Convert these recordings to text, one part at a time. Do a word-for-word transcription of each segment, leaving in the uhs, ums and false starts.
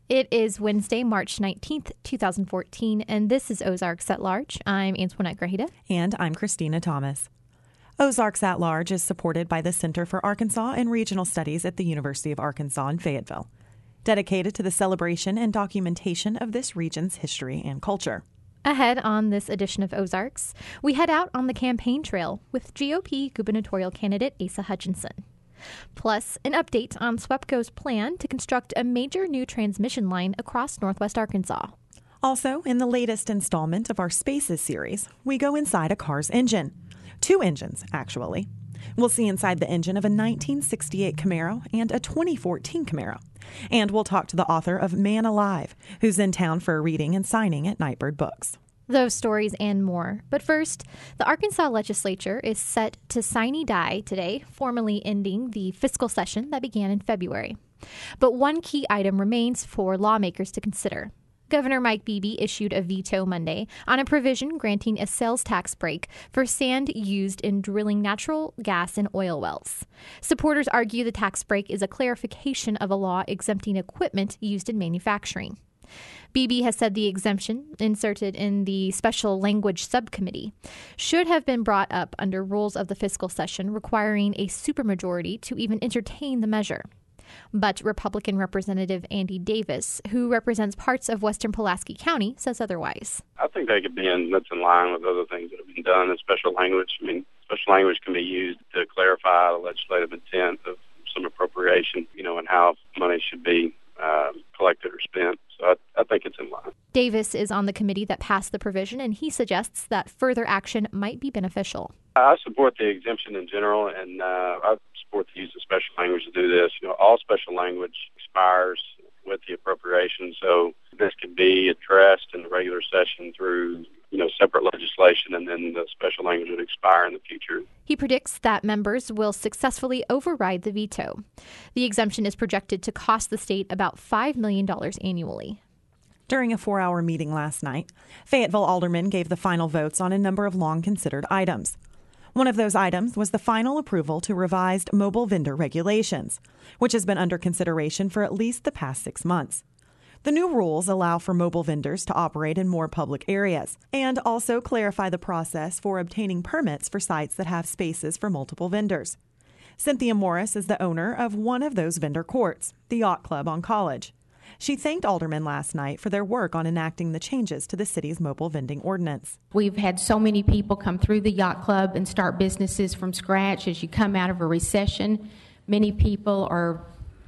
It is Wednesday, March nineteenth, twenty fourteen, and this is Ozarks at Large. I'm Antoinette Grajeda. And I'm Christina Thomas. Ozarks at Large is supported by the Center for Arkansas and Regional Studies at the University of Arkansas in Fayetteville, dedicated to the celebration and documentation of this region's history and culture. Ahead on this edition of Ozarks, we head out on the campaign trail with G O P gubernatorial candidate Asa Hutchinson. Plus, an update on SWEPCO's plan to construct a major new transmission line across northwest Arkansas. Also, in the latest installment of our Spaces series, we go inside a car's engine. Two engines, actually. We'll see inside the engine of a nineteen sixty-eight Camaro and a twenty fourteen Camaro. And we'll talk to the author of Man Alive, who's in town for a reading and signing at Nightbird Books. Those stories and more. But first, the Arkansas legislature is set to sine die today, formally ending the fiscal session that began in February. But one key item remains for lawmakers to consider. Governor Mike Beebe issued a veto Monday on a provision granting a sales tax break for sand used in drilling natural gas and oil wells. Supporters argue the tax break is a clarification of a law exempting equipment used in manufacturing. Beebe has said the exemption, inserted in the Special Language Subcommittee, should have been brought up under rules of the fiscal session requiring a supermajority to even entertain the measure. But Republican Representative Andy Davis, who represents parts of western Pulaski County, says otherwise. I think they could be in, that's in line with other things that have been done in special language. I mean, special language can be used to clarify the legislative intent of some appropriation, you know, and how money should be uh, collected or spent. So I, I think it's in line. Davis is on the committee that passed the provision, and he suggests that further action might be beneficial. I support the exemption in general, and uh, I support the use of special language to do this. You know, all special language expires with the appropriation, so this could be addressed in the regular session through, you know, separate legislation, and then the special language would expire in the future. He predicts that members will successfully override the veto. The exemption is projected to cost the state about five million dollars annually. During a four-hour meeting last night, Fayetteville aldermen gave the final votes on a number of long-considered items. One of those items was the final approval to revised mobile vendor regulations, which has been under consideration for at least the past six months. The new rules allow for mobile vendors to operate in more public areas and also clarify the process for obtaining permits for sites that have spaces for multiple vendors. Cynthia Morris is the owner of one of those vendor courts, the Yacht Club on College. She thanked aldermen last night for their work on enacting the changes to the city's mobile vending ordinance. We've had so many people come through the Yacht Club and start businesses from scratch. As you come out of a recession, many people are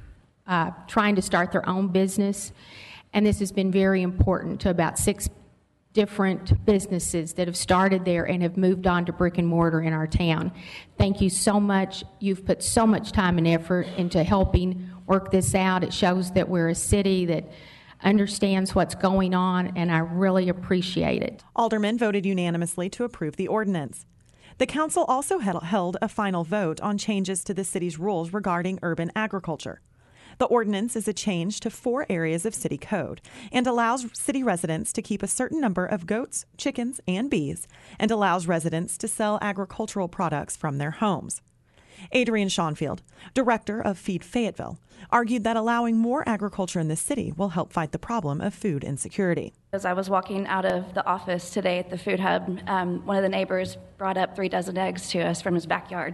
uh, trying to start their own business, and this has been very important to about six different businesses that have started there and have moved on to brick and mortar in our town. Thank you so much. You've put so much time and effort into helping work this out. It shows that we're a city that understands what's going on, and I really appreciate it. Aldermen voted unanimously to approve the ordinance. The council also held a final vote on changes to the city's rules regarding urban agriculture. The ordinance is a change to four areas of city code and allows city residents to keep a certain number of goats, chickens, and bees, and allows residents to sell agricultural products from their homes. Adrian Schoenfield, director of Feed Fayetteville, argued that allowing more agriculture in the city will help fight the problem of food insecurity. As I was walking out of the office today at the food hub, um, one of the neighbors brought up three dozen eggs to us from his backyard.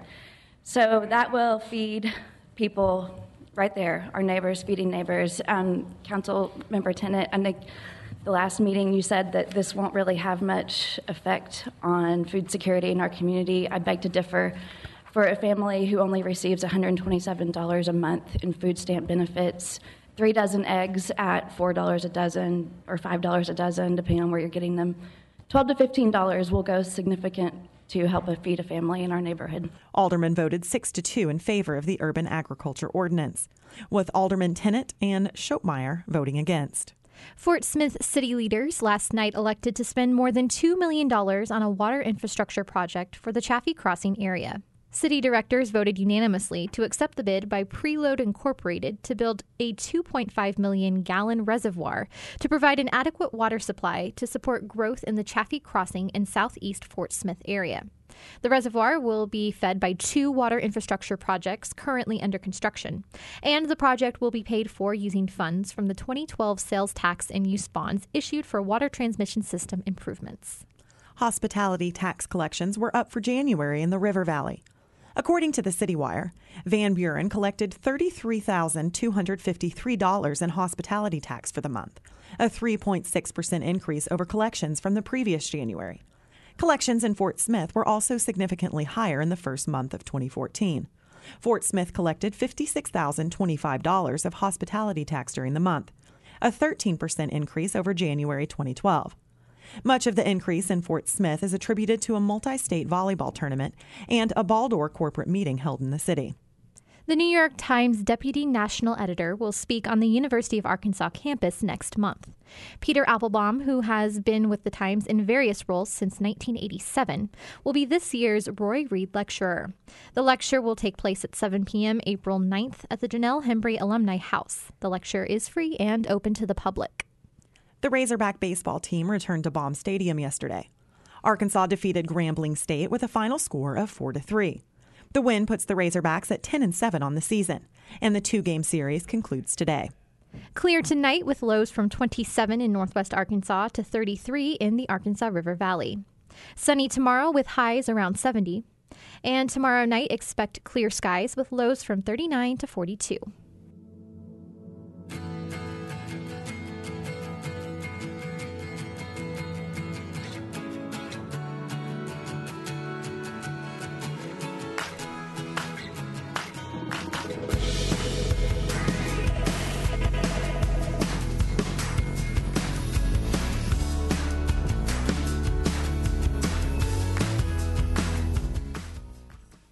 So that will feed people right there, our neighbors, feeding neighbors. Um, Council Member Tennant, I think the last meeting you said that this won't really have much effect on food security in our community. I beg to differ. For a family who only receives one hundred twenty-seven dollars a month in food stamp benefits, three dozen eggs at four dollars a dozen or five dollars a dozen, depending on where you're getting them, twelve to fifteen dollars will go significant to help feed a family in our neighborhood. Aldermen voted six to two in favor of the urban agriculture ordinance, with Alderman Tennant and Schopmeyer voting against. Fort Smith city leaders last night elected to spend more than two million dollars on a water infrastructure project for the Chaffee Crossing area. City directors voted unanimously to accept the bid by Preload Incorporated to build a two point five million gallon reservoir to provide an adequate water supply to support growth in the Chaffee Crossing and southeast Fort Smith area. The reservoir will be fed by two water infrastructure projects currently under construction, and the project will be paid for using funds from the twenty twelve sales tax and use bonds issued for water transmission system improvements. Hospitality tax collections were up for January in the River Valley. According to the CityWire, Van Buren collected thirty-three thousand two hundred fifty-three dollars in hospitality tax for the month, a three point six percent increase over collections from the previous January. Collections in Fort Smith were also significantly higher in the first month of twenty fourteen. Fort Smith collected fifty-six thousand twenty-five dollars of hospitality tax during the month, a thirteen percent increase over January twenty twelve. Much of the increase in Fort Smith is attributed to a multi-state volleyball tournament and a Baldor corporate meeting held in the city. The New York Times deputy national editor will speak on the University of Arkansas campus next month. Peter Applebaum, who has been with the Times in various roles since nineteen eighty-seven, will be this year's Roy Reed Lecturer. The lecture will take place at seven p.m. April ninth at the Janelle Hembry Alumni House. The lecture is free and open to the public. The Razorback baseball team returned to Baum Stadium yesterday. Arkansas defeated Grambling State with a final score of four to three. The win puts the Razorbacks at ten and seven on the season, and the two-game series concludes today. Clear tonight with lows from twenty-seven in northwest Arkansas to thirty-three in the Arkansas River Valley. Sunny tomorrow with highs around seventy. And tomorrow night expect clear skies with lows from thirty-nine to forty-two.